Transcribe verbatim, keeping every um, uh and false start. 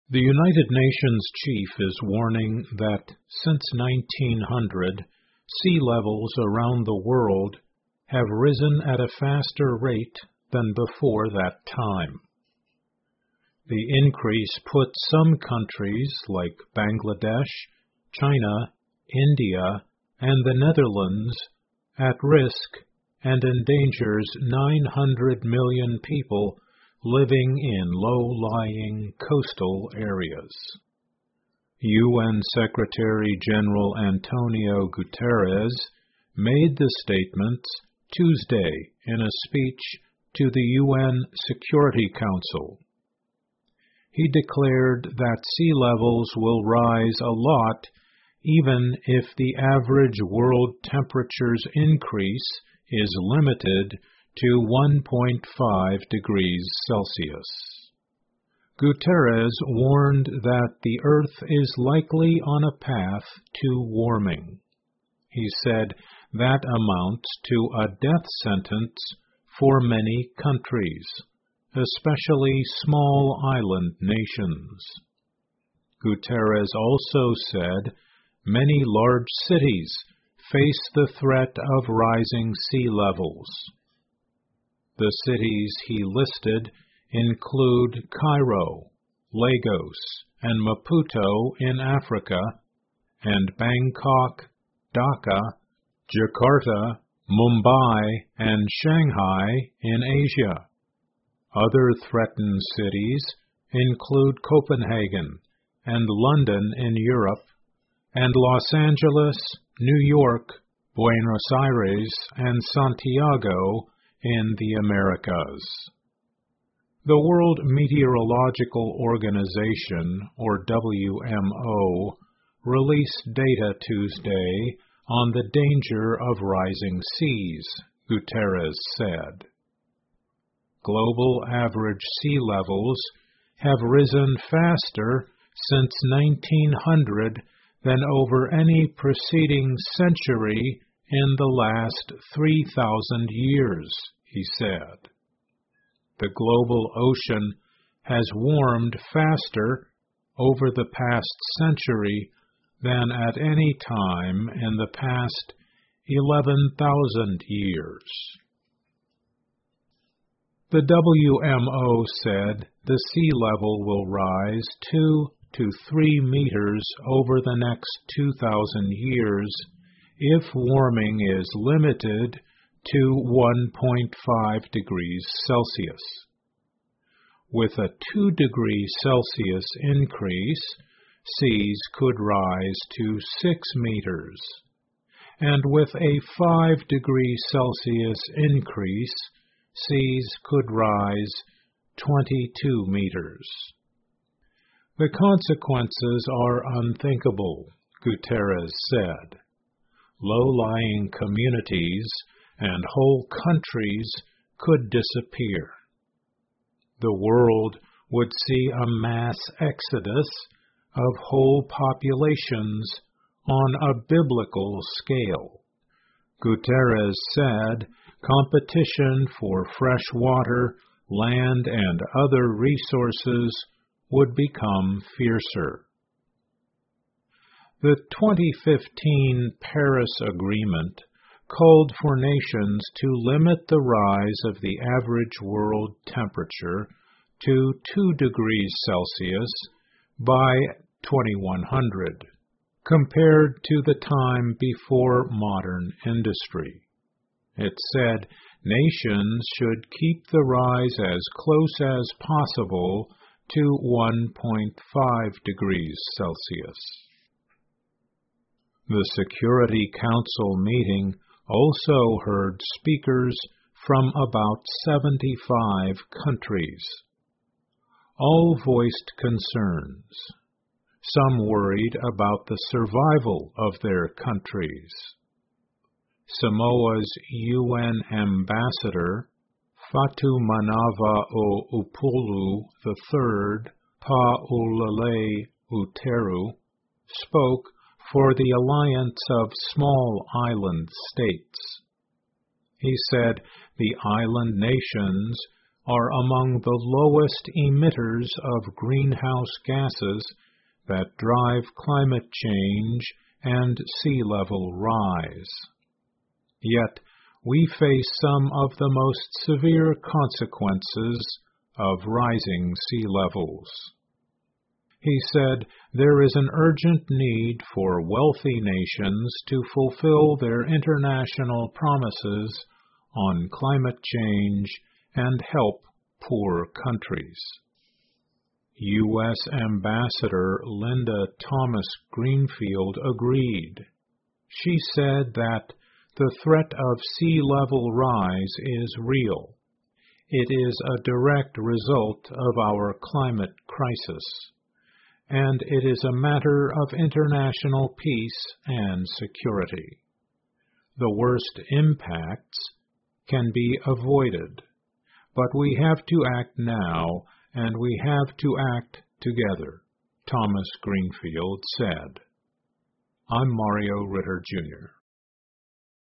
The United Nations chief is warning that since nineteen hundred, sea levels around the world have risen at a faster rate than before that time. The increase put some countries like Bangladesh, China, India, and the Netherlands at risk and endangers nine hundred million people living in low-lying coastal areas. U N Secretary-General Antonio Guterres made the statements Tuesday in a speech to the U N Security Council. He declared that sea levels will rise a lot even if the average world temperature's increase is limited to one point five degrees Celsius. Guterres warned that the Earth is likely on a path to warming. He said that amounts to a death sentence for many countries, especially small island nations. Guterres also said many large cities face the threat of rising sea levels. The cities he listed include Cairo, Lagos, and Maputo in Africa, and Bangkok, Dhaka, Jakarta, Mumbai, and Shanghai in Asia. Other threatened cities include Copenhagen and London in Europe, and Los Angeles, New York, Buenos Aires, and Santiago in the Americas. The World Meteorological Organization, or W M O, released data Tuesday on the danger of rising seas, Guterres said. Global average sea levels have risen faster since nineteen hundred than over any preceding century in the last three thousand years, he said. The global ocean has warmed faster over the past century than at any time in the past eleven thousand years. The W M O said the sea level will rise two to three meters over the next two thousand years if warming is limited to one point five degrees Celsius. With a two degree Celsius increase, seas could rise to six meters, and with a five degree Celsius increase, seas could rise twenty-two meters. The consequences are unthinkable, Guterres said. Low-lying communities and whole countries could disappear. The world would see a mass exodus of whole populations on a biblical scale. Guterres said competition for fresh water, land, and other resources would become fiercer. The twenty fifteen Paris Agreement called for nations to limit the rise of the average world temperature to two degrees Celsius by twenty-one hundred, compared to the time before modern industry. It said nations should keep the rise as close as possible to one point five degrees Celsius. The Security Council meeting also heard speakers from about seventy-five countries. All voiced concerns, some worried about the survival of their countries. Samoa's U N ambassador, Fatumanava o Upolu the third, Paulale Uteru, spoke for the Alliance of Small Island States. He said the island nations are among the lowest emitters of greenhouse gases that drive climate change and sea level rise. Yet, we face some of the most severe consequences of rising sea levels. He said there is an urgent need for wealthy nations to fulfill their international promises on climate change and help poor countries. U S Ambassador Linda Thomas-Greenfield agreed. She said that the threat of sea level rise is real. It is a direct result of our climate crisis, and it is a matter of international peace and security. The worst impacts can be avoided, but we have to act now, and we have to act together, Thomas Greenfield said. I'm Mario Ritter, Junior